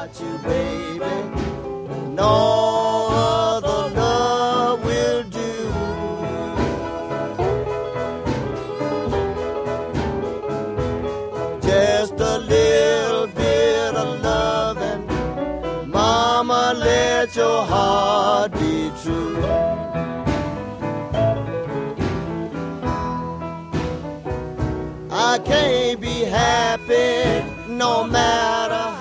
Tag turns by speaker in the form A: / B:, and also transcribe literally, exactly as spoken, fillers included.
A: got you, baby. No other love will do. Just a little bit of loving, mama, let your heart be true. I can't be happy no matter